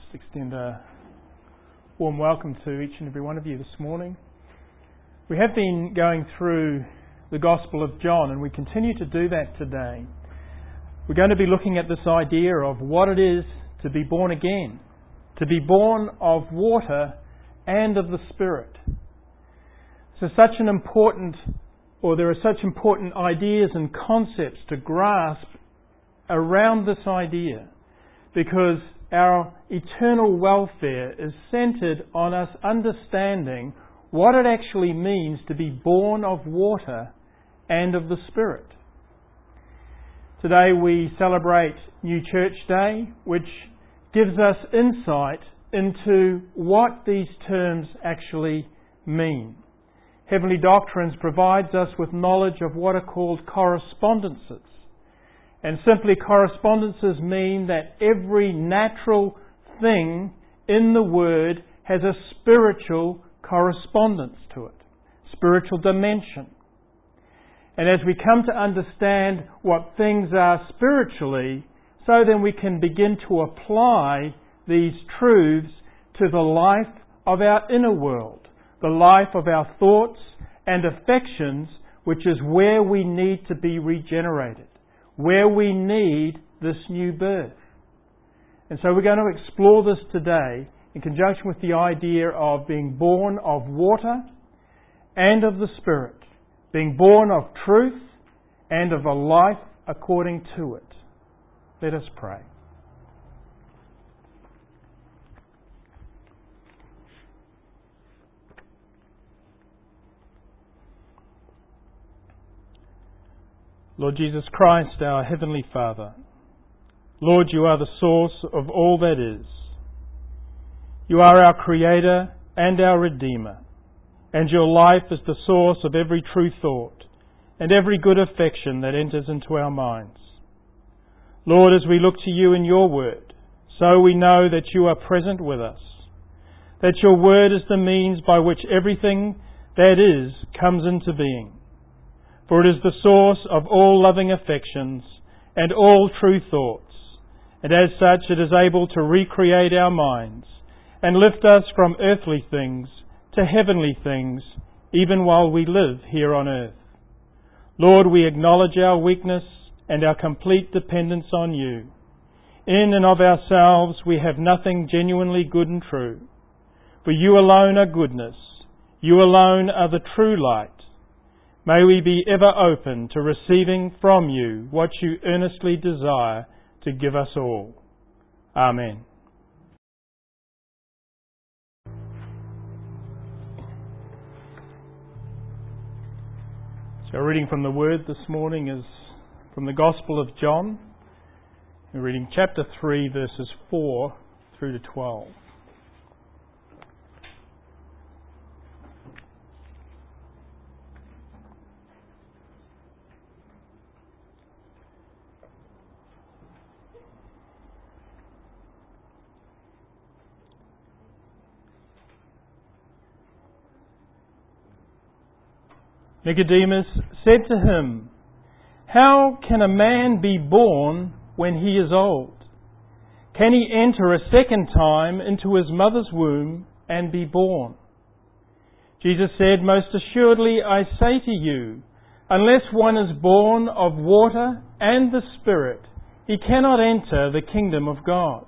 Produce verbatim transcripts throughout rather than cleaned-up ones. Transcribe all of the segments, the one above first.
Extend a warm welcome to each and every one of you this morning. We have been going through the Gospel of John, and we continue to do that today. We're going to be looking at this idea of what it is to be born again, to be born of water and of the Spirit. So such an important, or there are such important ideas and concepts to grasp around this idea, because our eternal welfare is centered on us understanding what it actually means to be born of water and of the Spirit. Today we celebrate New Church Day, which gives us insight into what these terms actually mean. Heavenly Doctrines provides us with knowledge of what are called correspondences. And simply correspondences mean that every natural thing in the Word has a spiritual correspondence to it, spiritual dimension. And as we come to understand what things are spiritually, so then we can begin to apply these truths to the life of our inner world, the life of our thoughts and affections, which is where we need to be regenerated, where we need this new birth. And so we're going to explore this today in conjunction with the idea of being born of water and of the Spirit, being born of truth and of a life according to it. Let us pray. Lord Jesus Christ, our Heavenly Father, Lord, you are the source of all that is. You are our Creator and our Redeemer, and your life is the source of every true thought and every good affection that enters into our minds. Lord, as we look to you in your word, so we know that you are present with us, that your word is the means by which everything that is comes into being. For it is the source of all loving affections and all true thoughts, and as such it is able to recreate our minds and lift us from earthly things to heavenly things, even while we live here on earth. Lord, we acknowledge our weakness and our complete dependence on you. In and of ourselves we have nothing genuinely good and true. For you alone are goodness. You alone are the true light. May we be ever open to receiving from you what you earnestly desire to give us all. Amen. So our reading from the Word this morning is from the Gospel of John. We're reading chapter three, verses four through to twelve. Nicodemus said to him, "How can a man be born when he is old? Can he enter a second time into his mother's womb and be born?" Jesus said, "Most assuredly I say to you, unless one is born of water and the Spirit, he cannot enter the kingdom of God.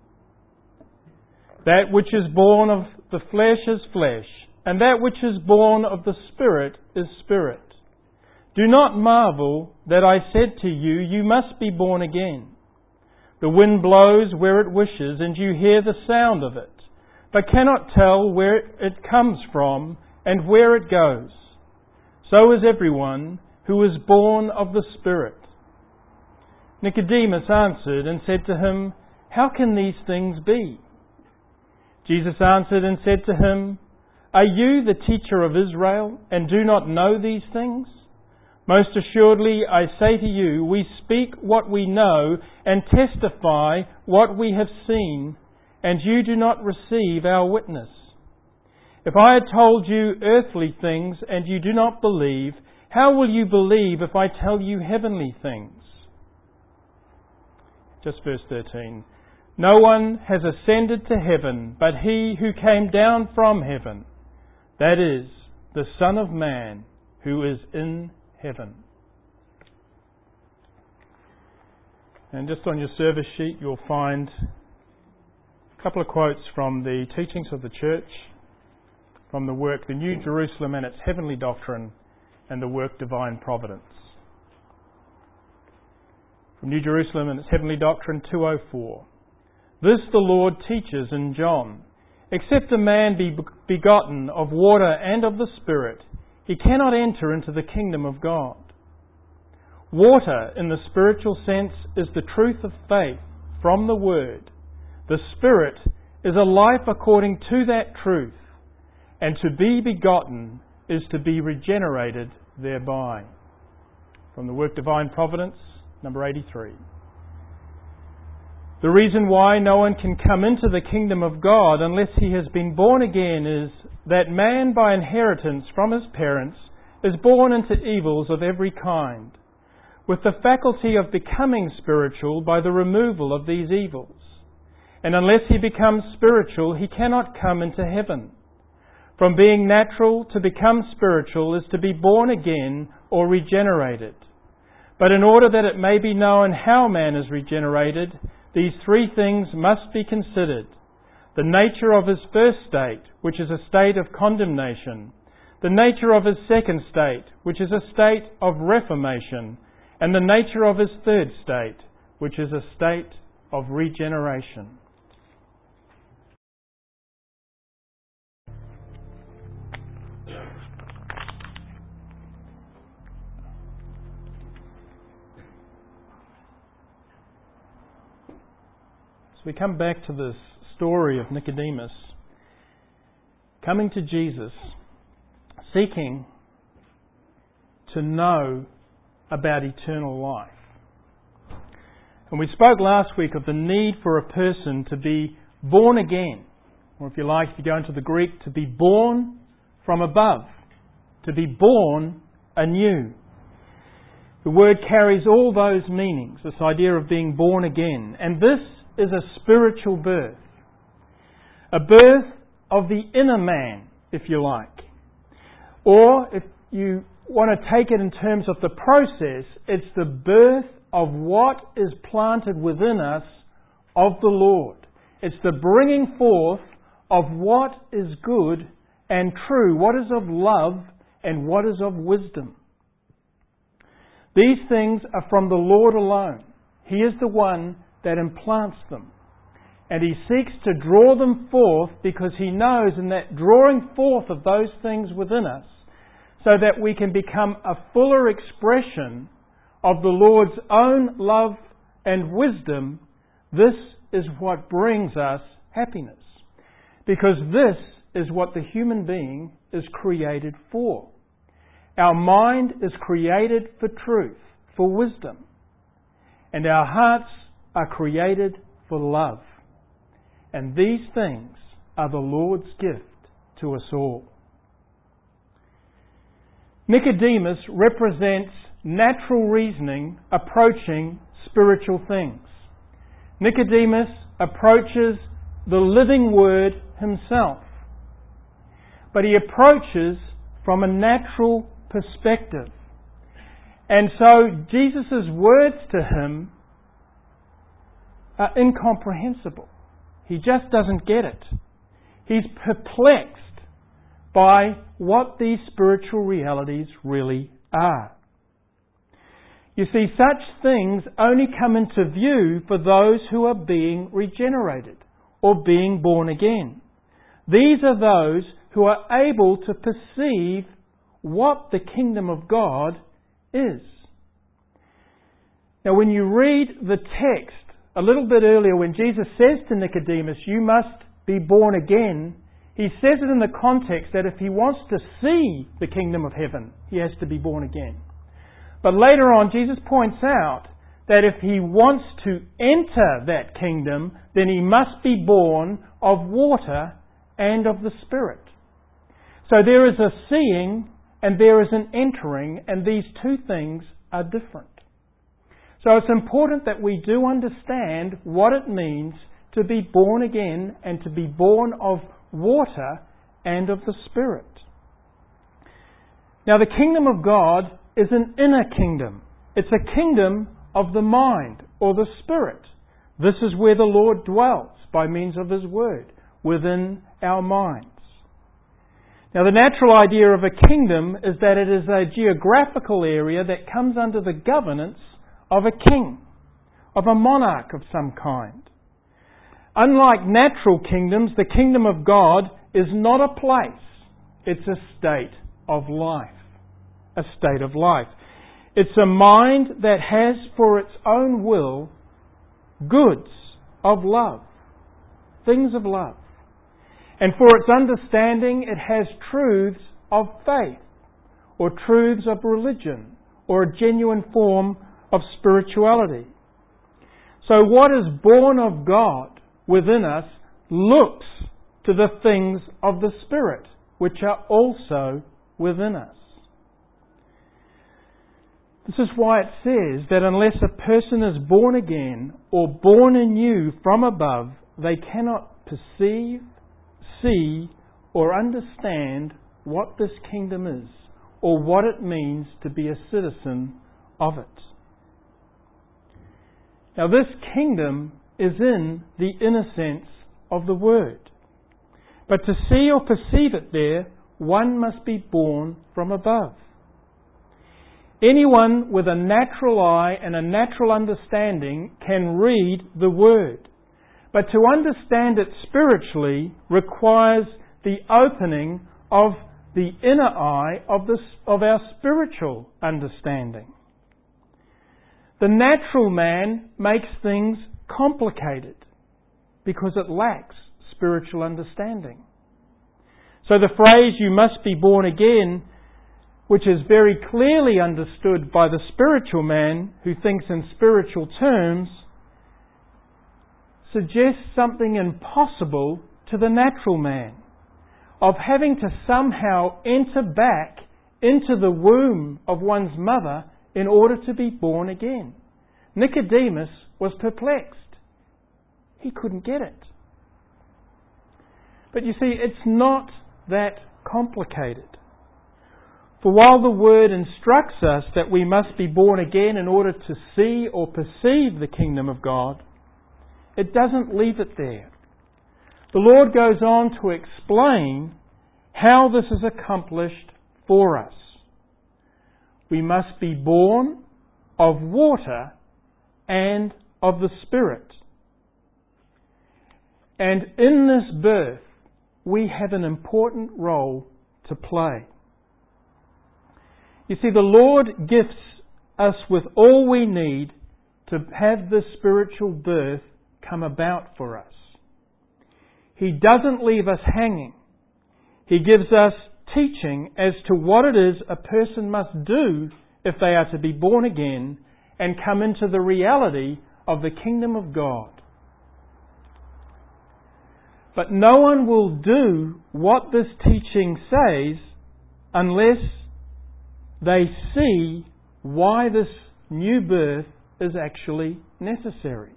That which is born of the flesh is flesh, and that which is born of the Spirit is spirit. Do not marvel that I said to you, you must be born again. The wind blows where it wishes, and you hear the sound of it, but cannot tell where it comes from and where it goes. So is everyone who is born of the Spirit." Nicodemus answered and said to him, "How can these things be?" Jesus answered and said to him, "Are you the teacher of Israel and do not know these things? Most assuredly, I say to you, we speak what we know and testify what we have seen, and you do not receive our witness. If I had told you earthly things and you do not believe, how will you believe if I tell you heavenly things?" Just verse thirteen. No one has ascended to heaven but He who came down from heaven, that is, the Son of Man who is in heaven. And just on your service sheet you'll find a couple of quotes from the teachings of the Church, from the work The New Jerusalem and its Heavenly Doctrine, and the work Divine Providence. From New Jerusalem and its Heavenly Doctrine, two oh four. This the Lord teaches in John. Except a man be begotten of water and of the Spirit, he cannot enter into the kingdom of God. Water, in the spiritual sense, is the truth of faith from the Word. The Spirit is a life according to that truth, and to be begotten is to be regenerated thereby. From the work Divine Providence, number eighty-three. The reason why no one can come into the kingdom of God unless he has been born again is that man by inheritance from his parents is born into evils of every kind, with the faculty of becoming spiritual by the removal of these evils. And unless he becomes spiritual, he cannot come into heaven. From being natural to become spiritual is to be born again or regenerated. But in order that it may be known how man is regenerated, these three things must be considered. The nature of his first state, which is a state of condemnation. The nature of his second state, which is a state of reformation. And the nature of his third state, which is a state of regeneration. So we come back to this story of Nicodemus coming to Jesus, seeking to know about eternal life. And we spoke last week of the need for a person to be born again, or if you like, if you go into the Greek, to be born from above, to be born anew. The word carries all those meanings, this idea of being born again. And this is a spiritual birth. A birth of the inner man, if you like. Or, if you want to take it in terms of the process, it's the birth of what is planted within us of the Lord. It's the bringing forth of what is good and true, what is of love and what is of wisdom. These things are from the Lord alone. He is the one that implants them. And He seeks to draw them forth because He knows in that drawing forth of those things within us, so that we can become a fuller expression of the Lord's own love and wisdom, this is what brings us happiness. Because this is what the human being is created for. Our mind is created for truth, for wisdom. And our hearts are created for love. And these things are the Lord's gift to us all. Nicodemus represents natural reasoning approaching spiritual things. Nicodemus approaches the living Word Himself. But he approaches from a natural perspective. And so Jesus' words to him are incomprehensible. He just doesn't get it. He's perplexed by what these spiritual realities really are. You see, such things only come into view for those who are being regenerated or being born again. These are those who are able to perceive what the kingdom of God is. Now, when you read the text a little bit earlier, when Jesus says to Nicodemus, "You must be born again," He says it in the context that if he wants to see the kingdom of heaven, he has to be born again. But later on, Jesus points out that if he wants to enter that kingdom, then he must be born of water and of the Spirit. So there is a seeing and there is an entering, and these two things are different. So it's important that we do understand what it means to be born again and to be born of water and of the Spirit. Now, the kingdom of God is an inner kingdom. It's a kingdom of the mind or the spirit. This is where the Lord dwells by means of His Word, within our minds. Now, the natural idea of a kingdom is that it is a geographical area that comes under the governance of a king, of a monarch of some kind. Unlike natural kingdoms, the kingdom of God is not a place. It's a state of life. A state of life. It's a mind that has for its own will goods of love, things of love. And for its understanding, it has truths of faith, or truths of religion, or a genuine form of spirituality. So what is born of God within us looks to the things of the Spirit, which are also within us. This is why it says that unless a person is born again or born anew from above, they cannot perceive, see, or understand what this kingdom is or what it means to be a citizen of it. Now, this kingdom is in the inner sense of the word. But to see or perceive it there, one must be born from above. Anyone with a natural eye and a natural understanding can read the Word. But to understand it spiritually requires the opening of the inner eye of, this, of our spiritual understanding. The natural man makes things complicated because it lacks spiritual understanding. So the phrase, "you must be born again," which is very clearly understood by the spiritual man who thinks in spiritual terms, suggests something impossible to the natural man, of having to somehow enter back into the womb of one's mother in order to be born again. Nicodemus was perplexed. He couldn't get it. But you see, it's not that complicated. For while the Word instructs us that we must be born again in order to see or perceive the kingdom of God, it doesn't leave it there. The Lord goes on to explain how this is accomplished for us. We must be born of water and of the Spirit. And in this birth, we have an important role to play. You see, the Lord gifts us with all we need to have this spiritual birth come about for us. He doesn't leave us hanging. He gives us teaching as to what it is a person must do if they are to be born again and come into the reality of the kingdom of God. But no one will do what this teaching says unless they see why this new birth is actually necessary.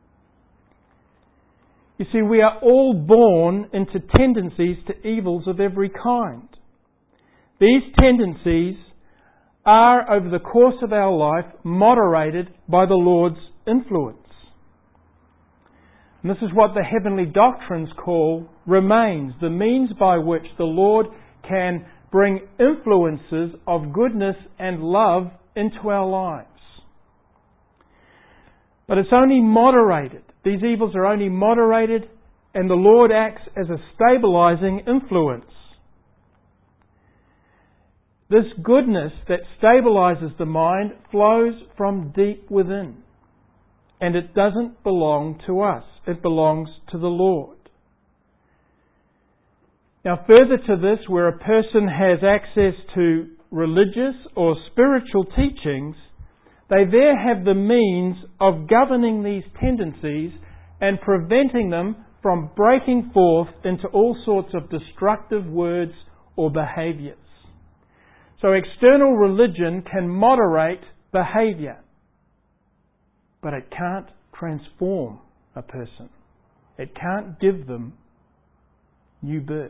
You see, we are all born into tendencies to evils of every kind. These tendencies are, over the course of our life, moderated by the Lord's influence. And this is what the heavenly doctrines call remains, the means by which the Lord can bring influences of goodness and love into our lives. But it's only moderated. These evils are only moderated, and the Lord acts as a stabilizing influence. This goodness that stabilizes the mind flows from deep within. And it doesn't belong to us. It belongs to the Lord. Now, further to this, where a person has access to religious or spiritual teachings, they there have the means of governing these tendencies and preventing them from breaking forth into all sorts of destructive words or behaviours. So external religion can moderate behaviour, but it can't transform a person. It can't give them new birth.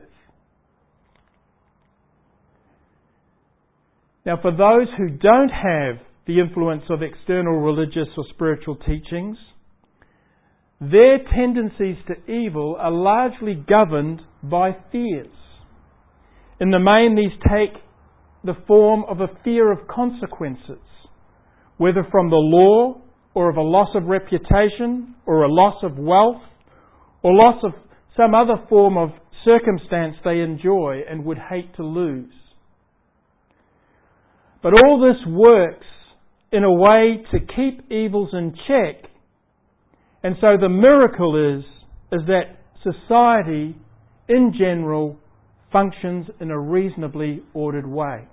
Now, for those who don't have the influence of external religious or spiritual teachings, their tendencies to evil are largely governed by fears. In the main, these take the form of a fear of consequences, whether from the law or of a loss of reputation or a loss of wealth or loss of some other form of circumstance they enjoy and would hate to lose. But all this works in a way to keep evils in check. And so the miracle is, is that society in general functions in a reasonably ordered way.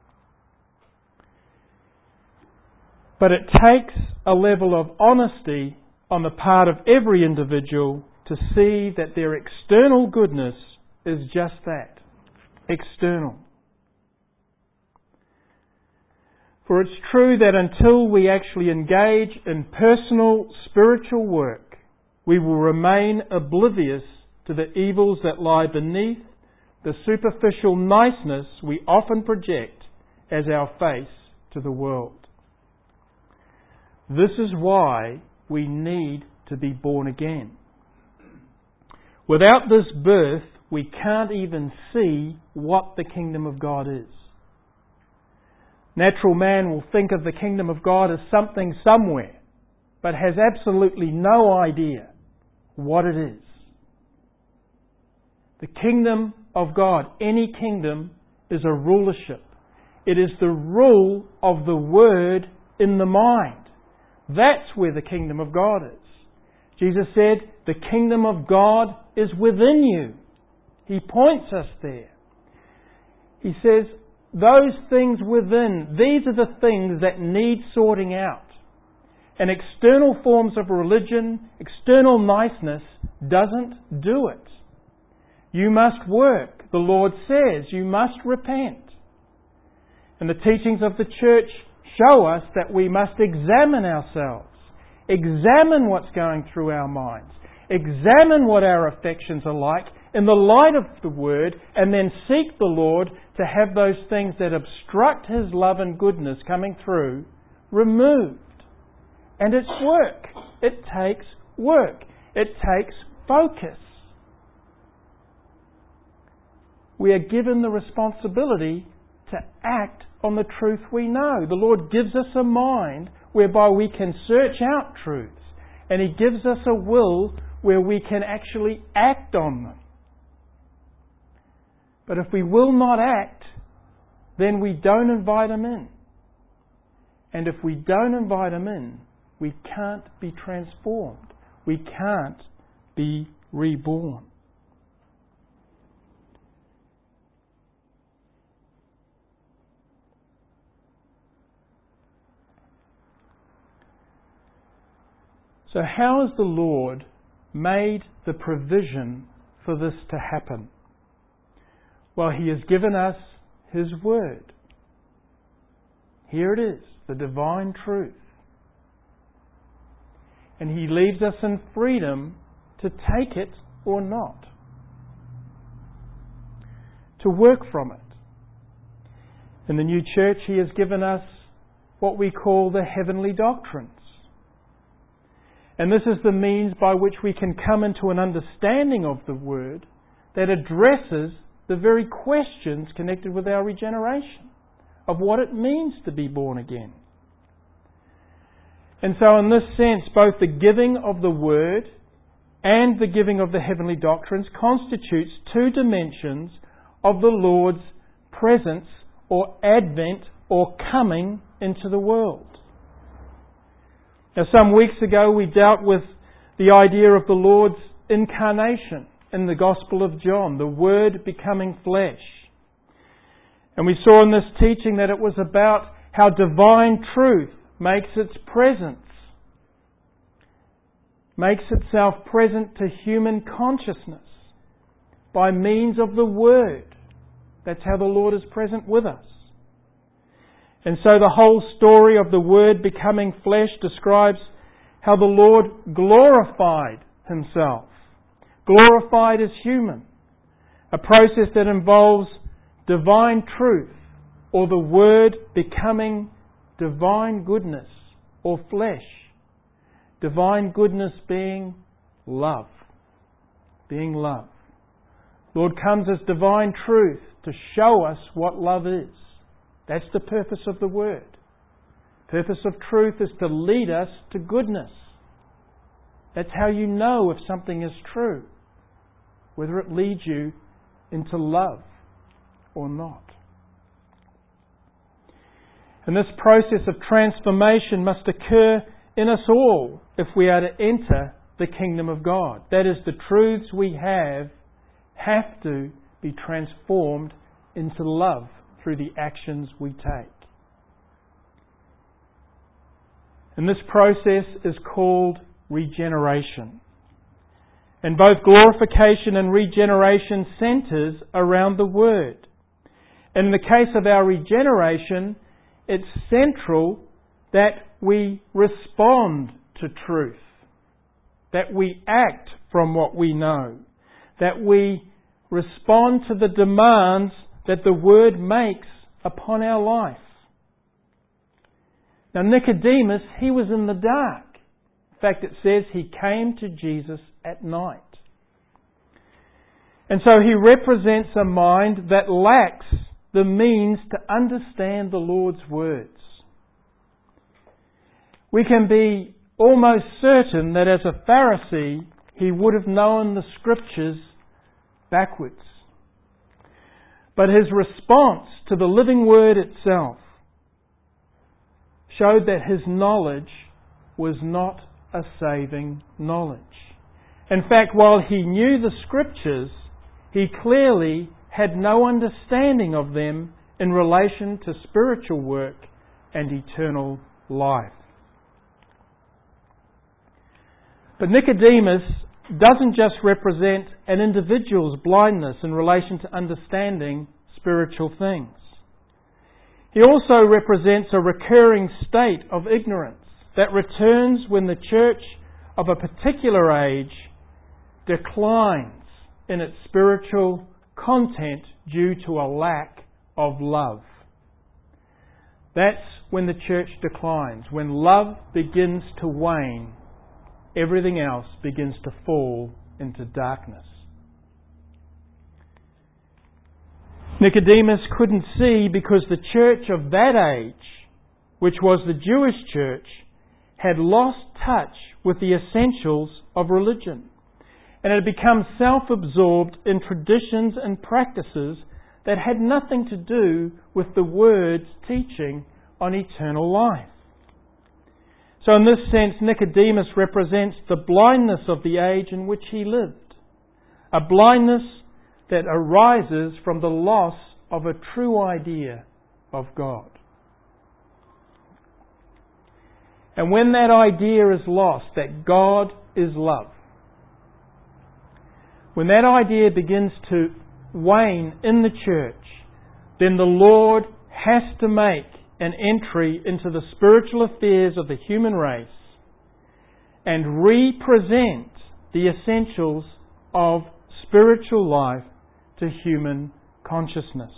But it takes a level of honesty on the part of every individual to see that their external goodness is just that, external. For it's true that until we actually engage in personal spiritual work, we will remain oblivious to the evils that lie beneath the superficial niceness we often project as our face to the world. This is why we need to be born again. Without this birth, we can't even see what the kingdom of God is. Natural man will think of the kingdom of God as something somewhere, but has absolutely no idea what it is. The kingdom of God, any kingdom, is a rulership. It is the rule of the word in the mind. That's where the kingdom of God is. Jesus said, the kingdom of God is within you. He points us there. He says, those things within, these are the things that need sorting out. And external forms of religion, external niceness, doesn't do it. You must work. The Lord says you must repent. And the teachings of the church show us that we must examine ourselves. Examine what's going through our minds. Examine what our affections are like in the light of the Word, and then seek the Lord to have those things that obstruct His love and goodness coming through removed. And it's work. It takes work. It takes focus. We are given the responsibility to act on the truth we know. The Lord gives us a mind whereby we can search out truths, and He gives us a will where we can actually act on them. But if we will not act, then we don't invite Him in. And if we don't invite Him in, we can't be transformed. We can't be reborn. So how has the Lord made the provision for this to happen? Well, He has given us His Word. Here it is, the divine truth. And He leaves us in freedom to take it or not, to work from it. In the new church, He has given us what we call the heavenly doctrines. And this is the means by which we can come into an understanding of the Word that addresses the very questions connected with our regeneration, of what it means to be born again. And so in this sense, both the giving of the Word and the giving of the heavenly doctrines constitutes two dimensions of the Lord's presence or advent or coming into the world. Now, some weeks ago we dealt with the idea of the Lord's incarnation in the Gospel of John, the Word becoming flesh. And we saw in this teaching that it was about how divine truth makes its presence, makes itself present to human consciousness by means of the Word. That's how the Lord is present with us. And so the whole story of the Word becoming flesh describes how the Lord glorified Himself glorified as human. A process that involves divine truth, or the Word becoming divine goodness or flesh. Divine goodness being love. Being love. Lord comes as divine truth to show us what love is. That's the purpose of the Word. The purpose of truth is to lead us to goodness. That's how you know if something is true, whether it leads you into love or not. And this process of transformation must occur in us all if we are to enter the kingdom of God. That is, the truths we have have to be transformed into love through the actions we take. And this process is called regeneration. And both glorification and regeneration centres around the Word. And in the case of our regeneration, it's central that we respond to truth, that we act from what we know, that we respond to the demands that the Word makes upon our life. Now Nicodemus, he was in the dark. In fact, it says he came to Jesus at night. And so he represents a mind that lacks the means to understand the Lord's words. We can be almost certain that as a Pharisee, he would have known the Scriptures backwards. But his response to the living Word itself showed that his knowledge was not a saving knowledge. In fact, while he knew the Scriptures, he clearly had no understanding of them in relation to spiritual work and eternal life. But Nicodemus doesn't just represent an individual's blindness in relation to understanding spiritual things. He also represents a recurring state of ignorance that returns when the church of a particular age declines in its spiritual content due to a lack of love. That's when the church declines. When love begins to wane, everything else begins to fall into darkness. Nicodemus couldn't see because the church of that age, which was the Jewish church, had lost touch with the essentials of religion and had become self-absorbed in traditions and practices that had nothing to do with the Word's teaching on eternal life. So in this sense, Nicodemus represents the blindness of the age in which he lived. A blindness that arises from the loss of a true idea of God. And when that idea is lost, that God is love, when that idea begins to wane in the church, then the Lord has to make an entry into the spiritual affairs of the human race and represent the essentials of spiritual life to human consciousness.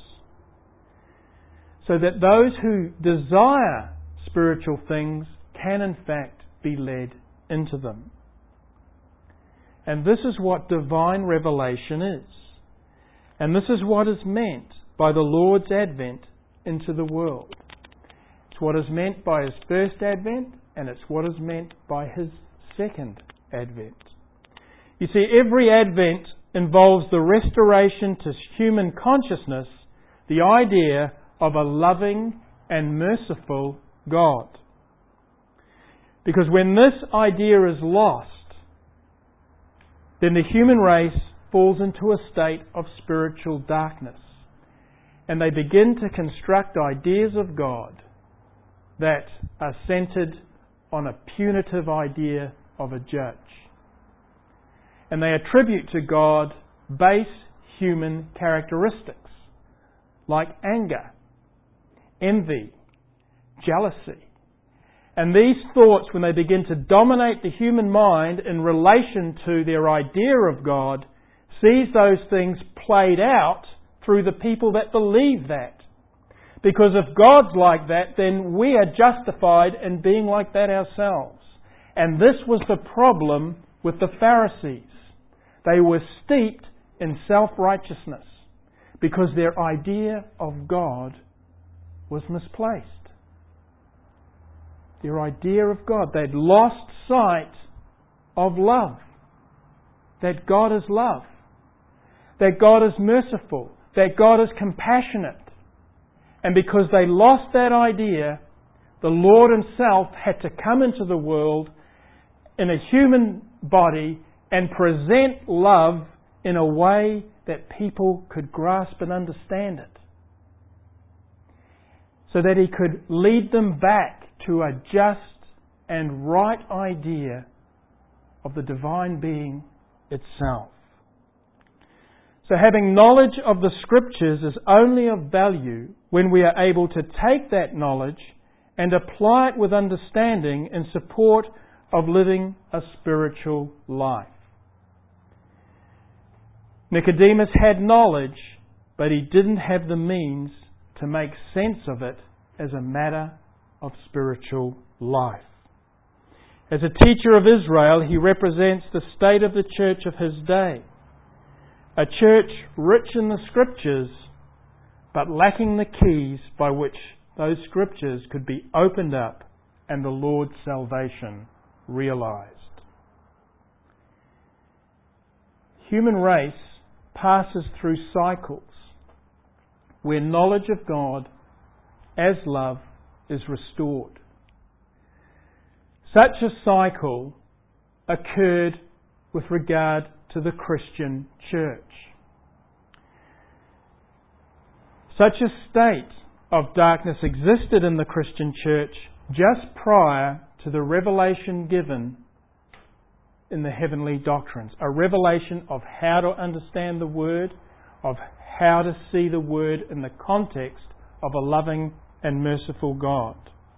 So that those who desire spiritual things can in fact be led into them. And this is what divine revelation is. And this is what is meant by the Lord's advent into the world. It's what is meant by His first advent, and it's what is meant by His second advent. You see, every advent involves the restoration to human consciousness, the idea of a loving and merciful God. Because when this idea is lost, then the human race falls into a state of spiritual darkness. And they begin to construct ideas of God that are centered on a punitive idea of a judge. And they attribute to God base human characteristics like anger, envy, jealousy. And these thoughts, when they begin to dominate the human mind in relation to their idea of God, sees those things played out through the people that believe that. Because if God's like that, then we are justified in being like that ourselves. And this was the problem with the Pharisees. They were steeped in self-righteousness because their idea of God was misplaced. Their idea of God. They'd lost sight of love. That God is love. That God is merciful. That God is compassionate. And because they lost that idea, the Lord Himself had to come into the world in a human body and present love in a way that people could grasp and understand it. So that He could lead them back to a just and right idea of the divine being itself. So having knowledge of the Scriptures is only of value when we are able to take that knowledge and apply it with understanding in support of living a spiritual life. Nicodemus had knowledge, but he didn't have the means to make sense of it as a matter of spiritual life. As a teacher of Israel, he represents the state of the church of his day. A church rich in the Scriptures, but lacking the keys by which those Scriptures could be opened up and the Lord's salvation realized. Human race passes through cycles where knowledge of God as love is restored. Such a cycle occurred with regard to the Christian church. Such a state of darkness existed in the Christian church just prior to the revelation given in the heavenly doctrines. A revelation of how to understand the Word, of how to see the Word in the context of a loving and merciful God.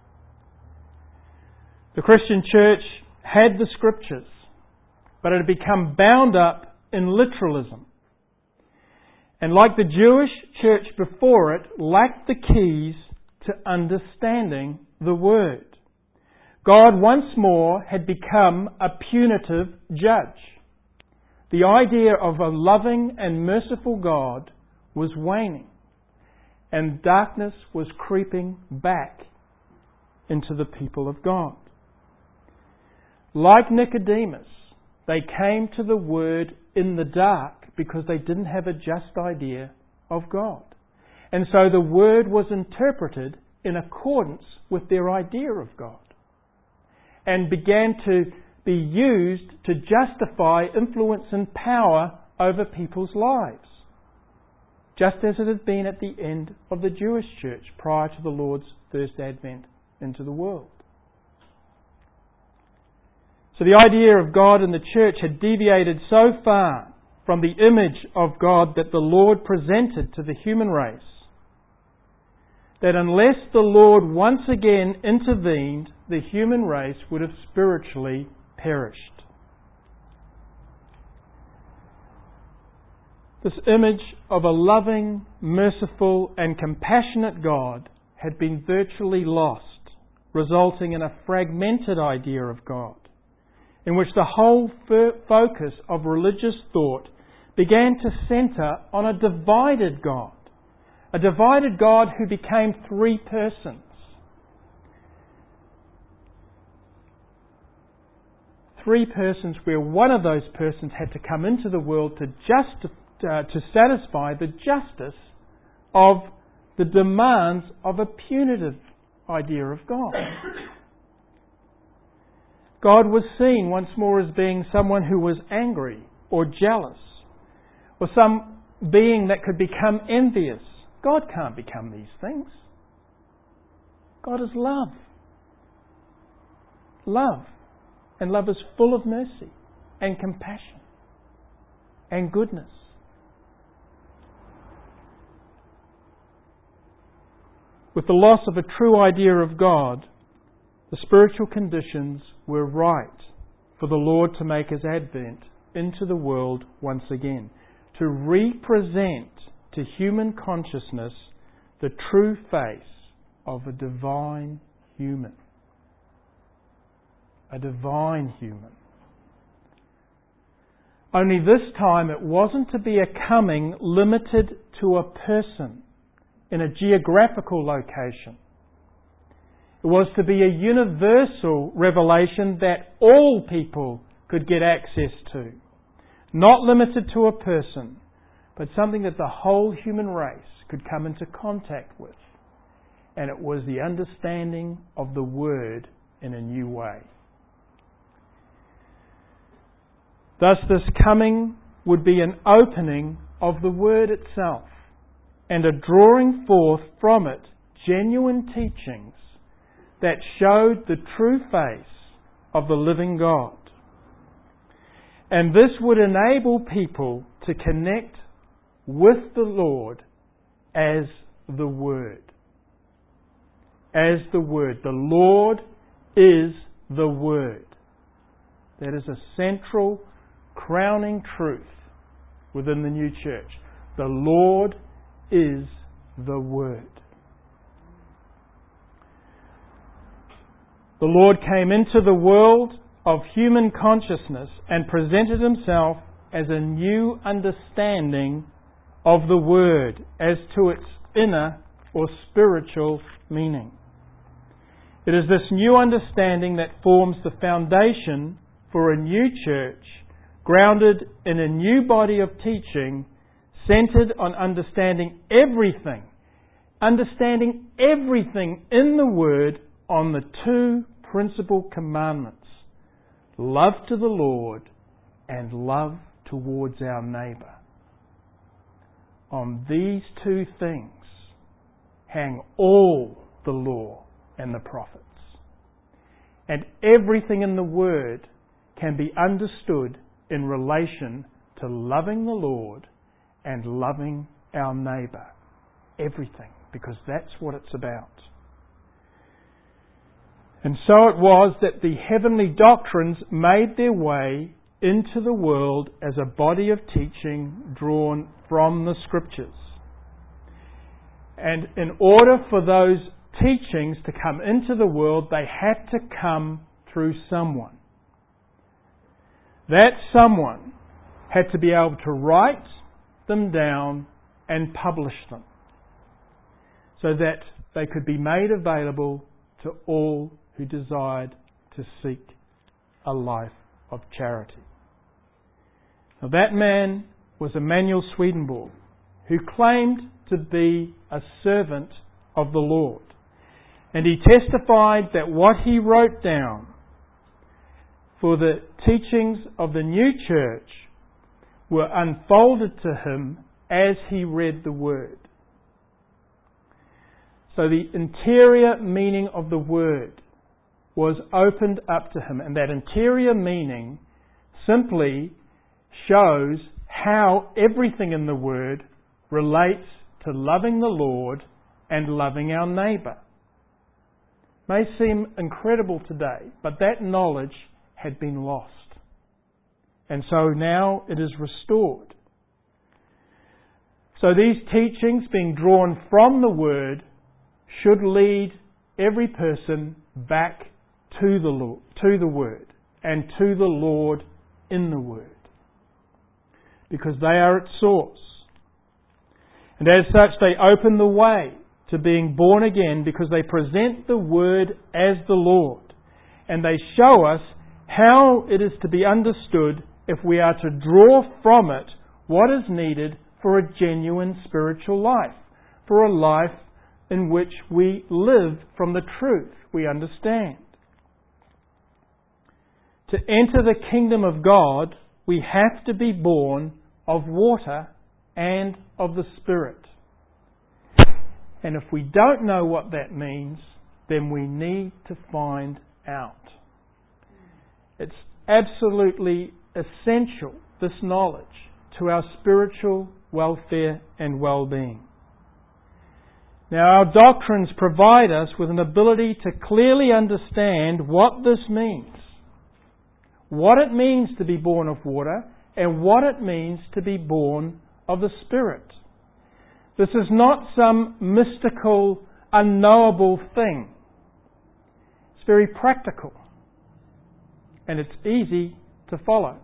The Christian church had the Scriptures, but it had become bound up in literalism. And like the Jewish church before it, lacked the keys to understanding the Word. God once more had become a punitive judge. The idea of a loving and merciful God was waning, and darkness was creeping back into the people of God. Like Nicodemus, they came to the Word in the dark because they didn't have a just idea of God. And so the Word was interpreted in accordance with their idea of God, and began to be used to justify influence and power over people's lives, just as it had been at the end of the Jewish church prior to the Lord's first advent into the world. So the idea of God in the church had deviated so far from the image of God that the Lord presented to the human race that unless the Lord once again intervened, the human race would have spiritually perished. This image of a loving, merciful and compassionate God had been virtually lost, resulting in a fragmented idea of God, in which the whole focus of religious thought began to centre on a divided God. A divided God who became three persons. Three persons where one of those persons had to come into the world to, just, uh, to satisfy the justice of the demands of a punitive idea of God. God was seen once more as being someone who was angry or jealous, or some being that could become envious. God can't become these things. God is love. Love. And love is full of mercy and compassion and goodness. With the loss of a true idea of God, The spiritual conditions were right for the Lord to make His advent into the world once again, to represent to human consciousness the true face of a divine human. A divine human. Only this time it wasn't to be a coming limited to a person in a geographical location. It was to be a universal revelation that all people could get access to. Not limited to a person, but something that the whole human race could come into contact with. And it was the understanding of the Word in a new way. Thus, this coming would be an opening of the Word itself and a drawing forth from it genuine teachings that showed the true face of the living God. And this would enable people to connect with the Lord as the Word. As the Word. The Lord is the Word. That is a central, crowning truth within the new church. The Lord is the Word. The Lord came into the world of human consciousness and presented Himself as a new understanding of the Word as to its inner or spiritual meaning. It is this new understanding that forms the foundation for a new church grounded in a new body of teaching centered on understanding everything, understanding everything in the Word on the two principal commandments. Love to the Lord and love towards our neighbour. On these two things hang all the law and the prophets. And everything in the Word can be understood in relation to loving the Lord and loving our neighbour. Everything, because that's what it's about. And so it was that the heavenly doctrines made their way into the world as a body of teaching drawn from the Scriptures. And in order for those teachings to come into the world, they had to come through someone. That someone had to be able to write them down and publish them so that they could be made available to all who desired to seek a life of charity. Now that man was Emanuel Swedenborg, who claimed to be a servant of the Lord. And he testified that what he wrote down for the teachings of the new church were unfolded to him as he read the Word. So the interior meaning of the Word was opened up to him. And that interior meaning simply shows how everything in the Word relates to loving the Lord and loving our neighbour. May seem incredible today, but that knowledge had been lost. And so now it is restored. So these teachings being drawn from the Word should lead every person back to the Lord, to the Word, and to the Lord in the Word. Because they are its source. And as such, they open the way to being born again because they present the Word as the Lord. And they show us how it is to be understood if we are to draw from it what is needed for a genuine spiritual life, for a life in which we live from the truth we understand. To enter the kingdom of God, we have to be born of water and of the Spirit. And if we don't know what that means, then we need to find out. It's absolutely essential, this knowledge, to our spiritual welfare and well-being. Now, our doctrines provide us with an ability to clearly understand what this means, what it means to be born of water, and what it means to be born of the Spirit. This is not some mystical, unknowable thing. It's very practical, and it's easy to follow.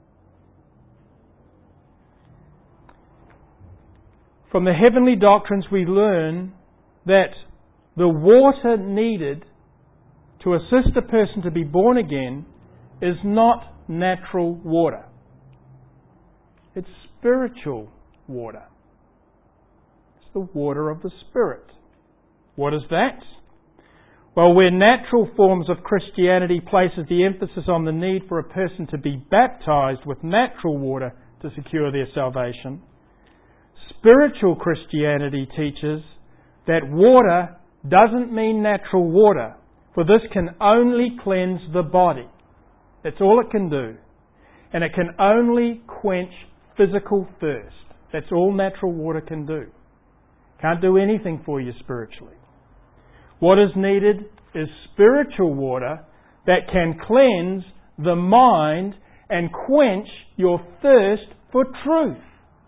From the heavenly doctrines we learn that the water needed to assist a person to be born again is not natural water. It's spiritual water. It's the water of the Spirit. What is that? Well, where natural forms of Christianity places the emphasis on the need for a person to be baptized with natural water to secure their salvation, spiritual Christianity teaches that water doesn't mean natural water, for this can only cleanse the body. That's all it can do. And it can only quench physical thirst. That's all natural water can do. Can't do anything for you spiritually. What is needed is spiritual water that can cleanse the mind and quench your thirst for truth.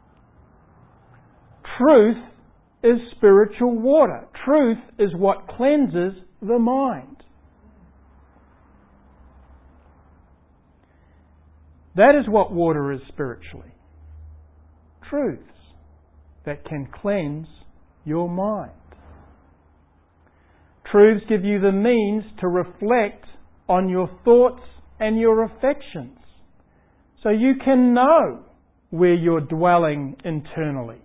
Truth is spiritual water. Truth is what cleanses the mind. That is what water is spiritually. Truths that can cleanse your mind. Truths give you the means to reflect on your thoughts and your affections, so you can know where you're dwelling internally.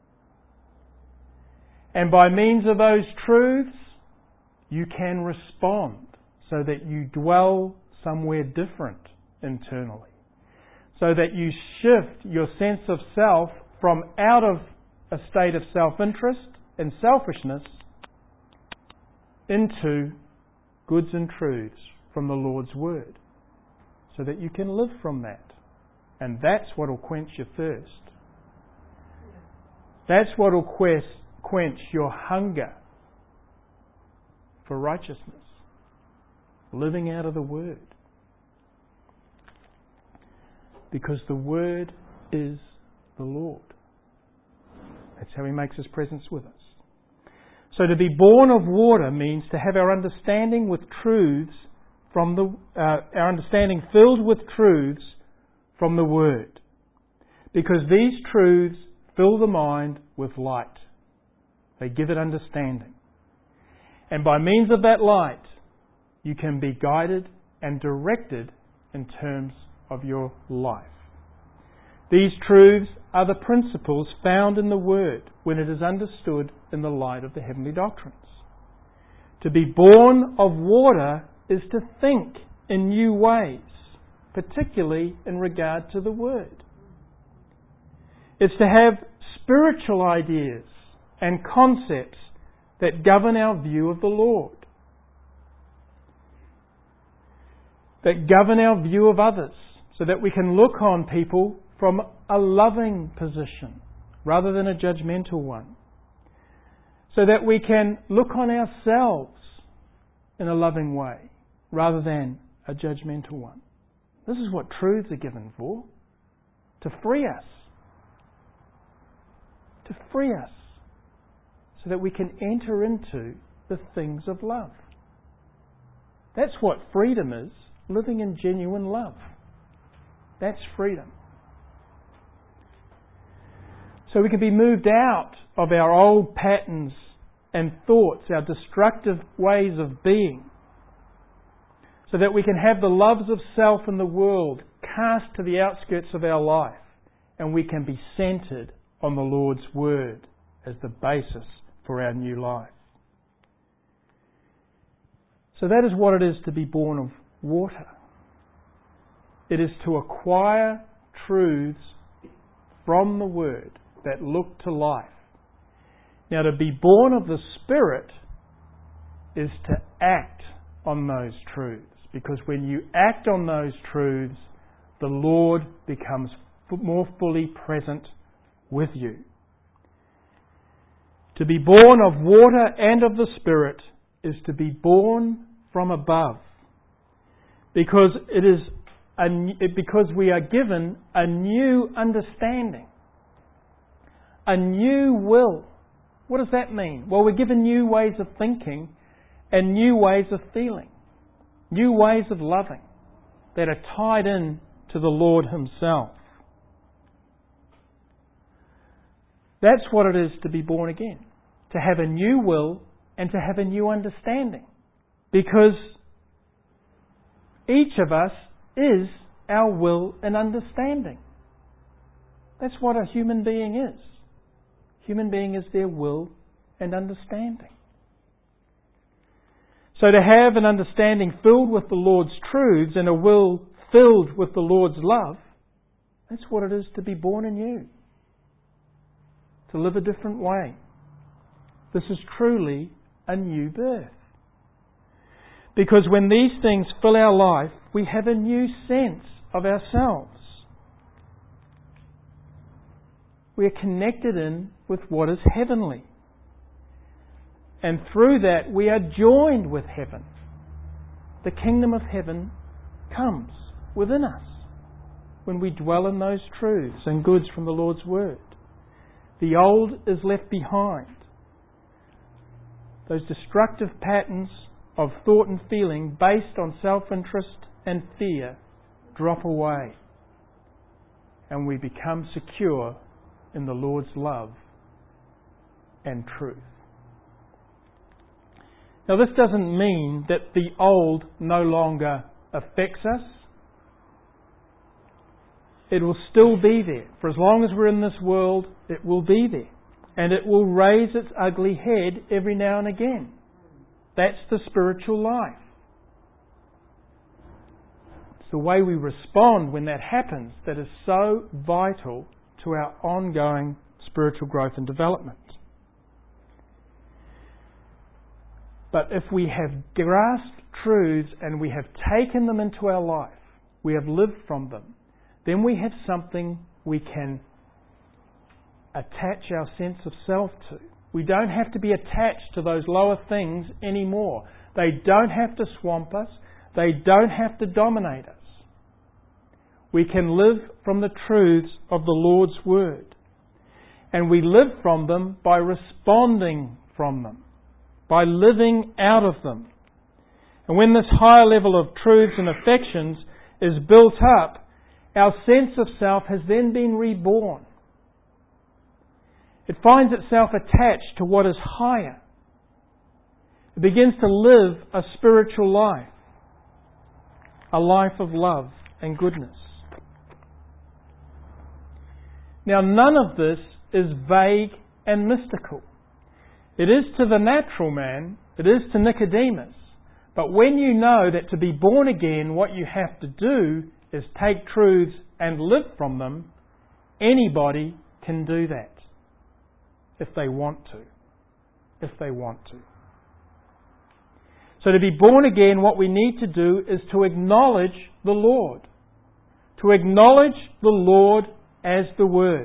And by means of those truths, you can respond so that you dwell somewhere different internally. So that you shift your sense of self from out of a state of self-interest and selfishness into goods and truths from the Lord's Word. So that you can live from that. And that's what will quench your thirst. That's what will quench quench your hunger for righteousness. Living out of the Word. Because the Word is the Lord. That's how He makes His presence with us. So to be born of water means to have our understanding with truths from the uh, our understanding filled with truths from the Word. Because these truths fill the mind with light. They give it understanding. And by means of that light, you can be guided and directed in terms of your life. These truths are the principles found in the Word when it is understood in the light of the heavenly doctrines. To be born of water is to think in new ways, particularly in regard to the Word. It's to have spiritual ideas and concepts that govern our view of the Lord, that govern our view of others, so that we can look on people from a loving position rather than a judgmental one, so that we can look on ourselves in a loving way rather than a judgmental one. This is what truths are given for, to free us, to free us, so that we can enter into the things of love. That's what freedom is, living in genuine love. That's freedom. So we can be moved out of our old patterns and thoughts, our destructive ways of being, so that we can have the loves of self and the world cast to the outskirts of our life, and we can be centered on the Lord's Word as the basis for our new life. So that is what it is to be born of water. It is to acquire truths from the Word that look to life. Now, to be born of the Spirit is to act on those truths, because when you act on those truths, the Lord becomes more fully present with you. To be born of water and of the Spirit is to be born from above, because it is a, because we are given a new understanding, a new will. What does that mean? Well, we're given new ways of thinking and new ways of feeling, new ways of loving that are tied in to the Lord Himself. That's what it is to be born again, to have a new will and to have a new understanding, because each of us is our will and understanding. That's what a human being is. Human being is their will and understanding. So to have an understanding filled with the Lord's truths and a will filled with the Lord's love, that's what it is to be born anew. To live a different way. This is truly a new birth. Because when these things fill our life, we have a new sense of ourselves. We are connected in with what is heavenly. And through that we are joined with heaven. The kingdom of heaven comes within us when we dwell in those truths and goods from the Lord's Word. The old is left behind. Those destructive patterns of thought and feeling based on self-interest and fear drop away, and we become secure in the Lord's love and truth. Now, this doesn't mean that the old no longer affects us. It will still be there. For as long as we're in this world, it will be there. And it will raise its ugly head every now and again. That's the spiritual life. It's the way we respond when that happens that is so vital to our ongoing spiritual growth and development. But if we have grasped truths and we have taken them into our life, we have lived from them, then we have something we can attach our sense of self to. We don't have to be attached to those lower things anymore. They don't have to swamp us. They don't have to dominate us. We can live from the truths of the Lord's Word. And we live from them by responding from them, by living out of them. And when this higher level of truths and affections is built up, our sense of self has then been reborn. It finds itself attached to what is higher. It begins to live a spiritual life, a life of love and goodness. Now, none of this is vague and mystical. It is to the natural man, it is to Nicodemus. But when you know that to be born again, what you have to do is take truths and live from them, anybody can do that. If they want to. If they want to. So to be born again, what we need to do is to acknowledge the Lord. To acknowledge the Lord as the Word.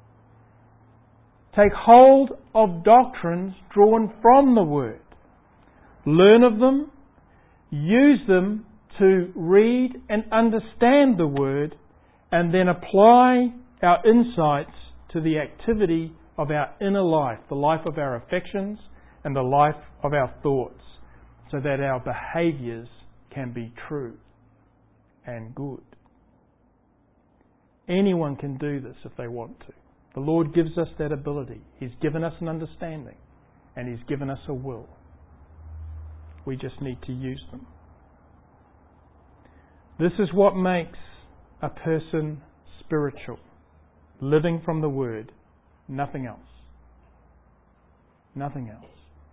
Take hold of doctrines drawn from the Word. Learn of them. Use them to read and understand the Word, and then apply our insights to the activity of our inner life, the life of our affections and the life of our thoughts, so that our behaviours can be true and good. Anyone can do this if they want to. The Lord gives us that ability. He's given us an understanding and He's given us a will. We just need to use them. This is what makes a person spiritual. Living from the Word. Nothing else. Nothing else.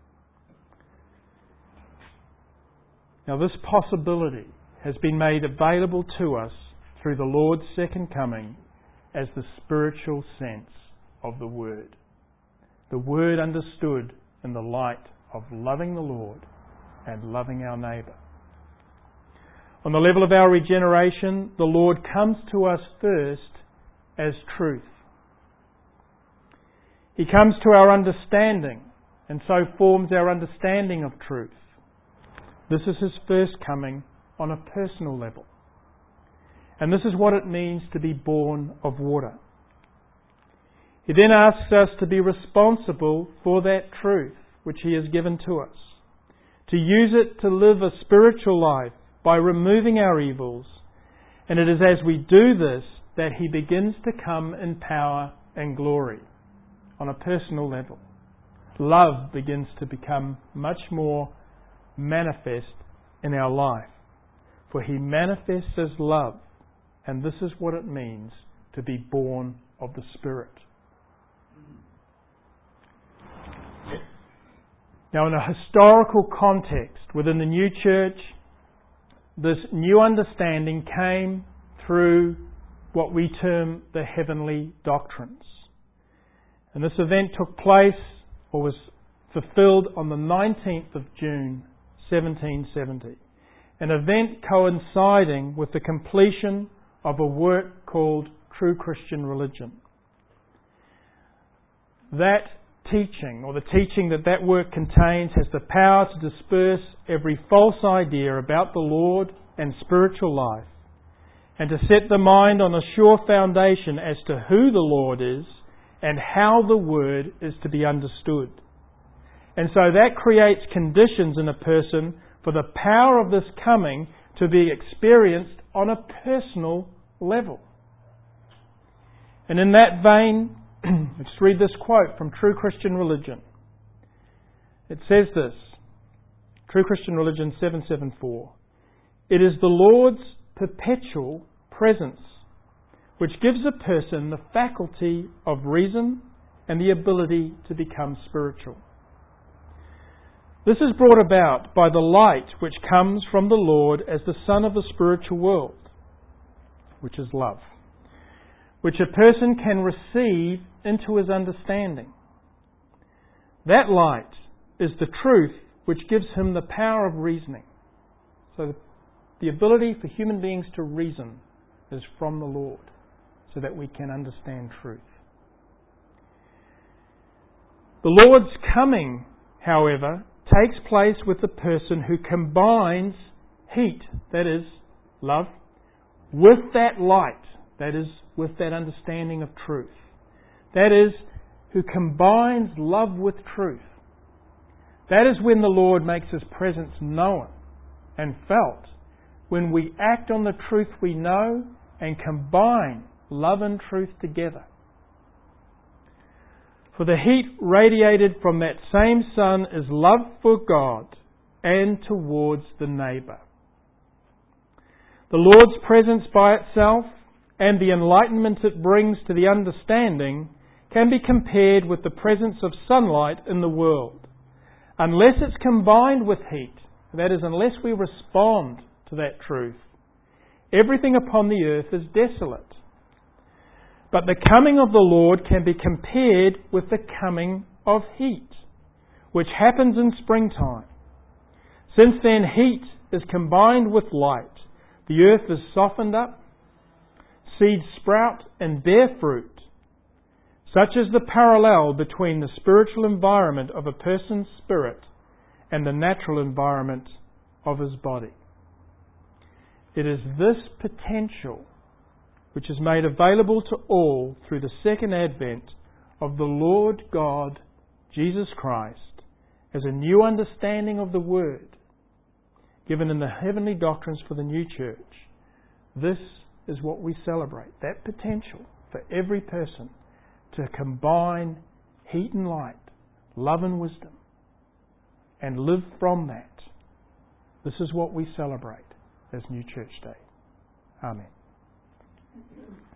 Now, this possibility has been made available to us through the Lord's second coming as the spiritual sense of the Word. The Word understood in the light of loving the Lord and loving our neighbour. On the level of our regeneration, the Lord comes to us first as truth. He comes to our understanding and so forms our understanding of truth. This is His first coming on a personal level. And this is what it means to be born of water. He then asks us to be responsible for that truth which He has given to us, to use it to live a spiritual life by removing our evils. And it is as we do this that He begins to come in power and glory on a personal level. Love begins to become much more manifest in our life. For He manifests as love, and this is what it means to be born of the Spirit. Now, in a historical context within the new church, this new understanding came through what we term the heavenly doctrines. And this event took place, or was fulfilled, on the nineteenth of June, seventeen seventy. An event coinciding with the completion of a work called True Christian Religion. That teaching, or the teaching that that work contains, has the power to disperse every false idea about the Lord and spiritual life, and to set the mind on a sure foundation as to who the Lord is and how the Word is to be understood. And so that creates conditions in a person for the power of this coming to be experienced on a personal level. And in that vein, let's read this quote from True Christian Religion. It says this, True Christian Religion seven seventy-four. It is the Lord's perpetual presence which gives a person the faculty of reason and the ability to become spiritual. This is brought about by the light which comes from the Lord as the Son of the spiritual world, which is love, which a person can receive into his understanding. That light is the truth which gives him the power of reasoning. So the ability for human beings to reason is from the Lord, so that we can understand truth. The Lord's coming, however, takes place with the person who combines heat, that is, love, with that light, that is, with that understanding of truth. That is, who combines love with truth. That is when the Lord makes His presence known and felt, when we act on the truth we know and combine love and truth together. For the heat radiated from that same sun is love for God and towards the neighbour. The Lord's presence by itself and the enlightenment it brings to the understanding can be compared with the presence of sunlight in the world. Unless it's combined with heat, that is, unless we respond to that truth, everything upon the earth is desolate. But the coming of the Lord can be compared with the coming of heat, which happens in springtime. Since then, heat is combined with light. The earth is softened up, seeds sprout and bear fruit. Such is the parallel between the spiritual environment of a person's spirit and the natural environment of his body. It is this potential which is made available to all through the second advent of the Lord God, Jesus Christ, as a new understanding of the Word, given in the heavenly doctrines for the new church. This is what we celebrate, that potential for every person to combine heat and light, love and wisdom, and live from that. This is what we celebrate as New Church Day. Amen.